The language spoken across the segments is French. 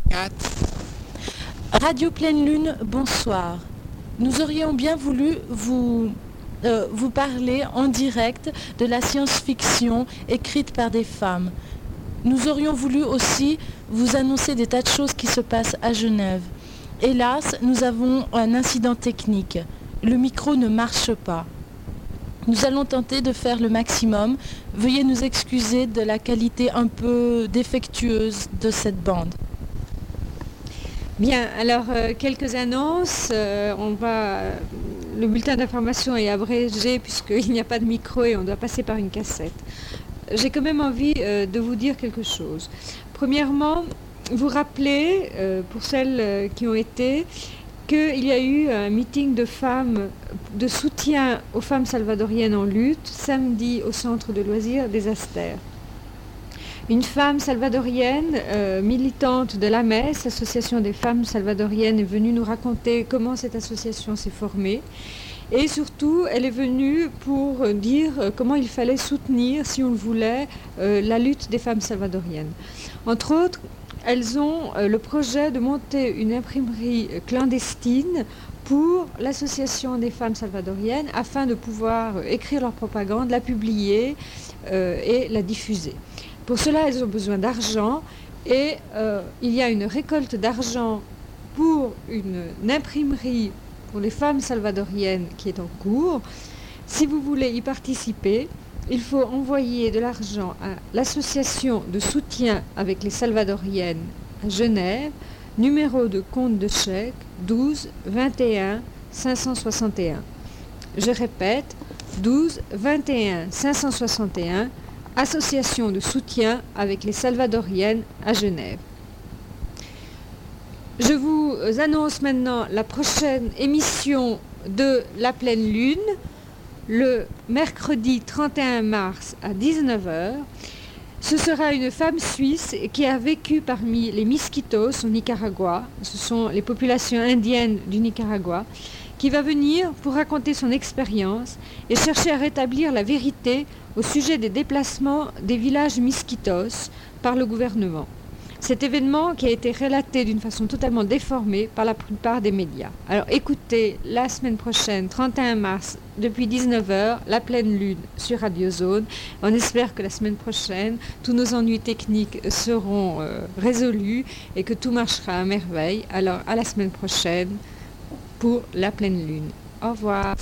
4. Radio Pleine Lune, bonsoir. Nous aurions bien voulu vous parler en direct de la science-fiction écrite par des femmes. Nous aurions voulu aussi vous annoncer des tas de choses qui se passent à Genève. Hélas, nous avons un incident technique. Le micro ne marche pas. Nous allons tenter de faire le maximum. Veuillez nous excuser de la qualité un peu défectueuse de cette bande. Bien, alors quelques annonces. Le bulletin d'information est abrégé puisqu'il n'y a pas de micro et on doit passer par une cassette. J'ai quand même envie de vous dire quelque chose. Premièrement, vous rappelez, pour celles qui ont été, qu'il y a eu un meeting de femmes, de soutien aux femmes salvadoriennes en lutte, samedi au centre de loisirs des Astères. Une femme salvadorienne, militante de l'AMES, Association des femmes salvadoriennes, est venue nous raconter comment cette association s'est formée. Et surtout, elle est venue pour dire comment il fallait soutenir, si on le voulait, la lutte des femmes salvadoriennes. Entre autres, elles ont le projet de monter une imprimerie clandestine pour l'association des femmes salvadoriennes afin de pouvoir écrire leur propagande, la publier et la diffuser. Pour cela, elles ont besoin d'argent et il y a une récolte d'argent pour une imprimerie pour les femmes salvadoriennes qui est en cours. Si vous voulez y participer, il faut envoyer de l'argent à l'association de soutien avec les salvadoriennes à Genève, numéro de compte de chèque 12 21 561. Je répète, 12 21 561, association de soutien avec les salvadoriennes à Genève. Je vous annonce maintenant la prochaine émission de La Pleine Lune, le mercredi 31 mars à 19h. Ce sera une femme suisse qui a vécu parmi les Miskitos au Nicaragua, ce sont les populations indiennes du Nicaragua, qui va venir pour raconter son expérience et chercher à rétablir la vérité au sujet des déplacements des villages Miskitos par le gouvernement. Cet événement qui a été relaté d'une façon totalement déformée par la plupart des médias. Alors écoutez la semaine prochaine, 31 mars, depuis 19h, La Pleine Lune sur Radio Zone. On espère que la semaine prochaine, tous nos ennuis techniques seront résolus et que tout marchera à merveille. Alors à la semaine prochaine pour La Pleine Lune. Au revoir.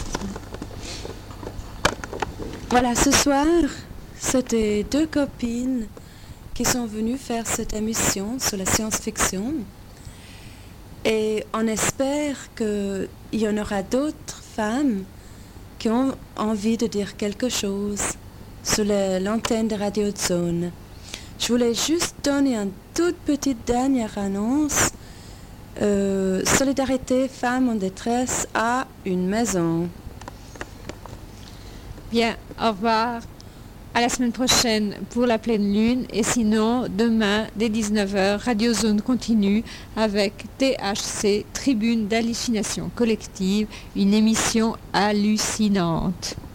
Voilà, ce soir, c'était deux copines qui sont venus faire cette émission sur la science-fiction. Et on espère qu'il y en aura d'autres femmes qui ont envie de dire quelque chose sur l'antenne de Radio Zone. Je voulais juste donner une toute petite dernière annonce. Solidarité femmes en détresse à une maison. Bien, au revoir. À la semaine prochaine pour La Pleine Lune et sinon demain dès 19h Radio Zone continue avec THC Tribune d'hallucination collective, une émission hallucinante.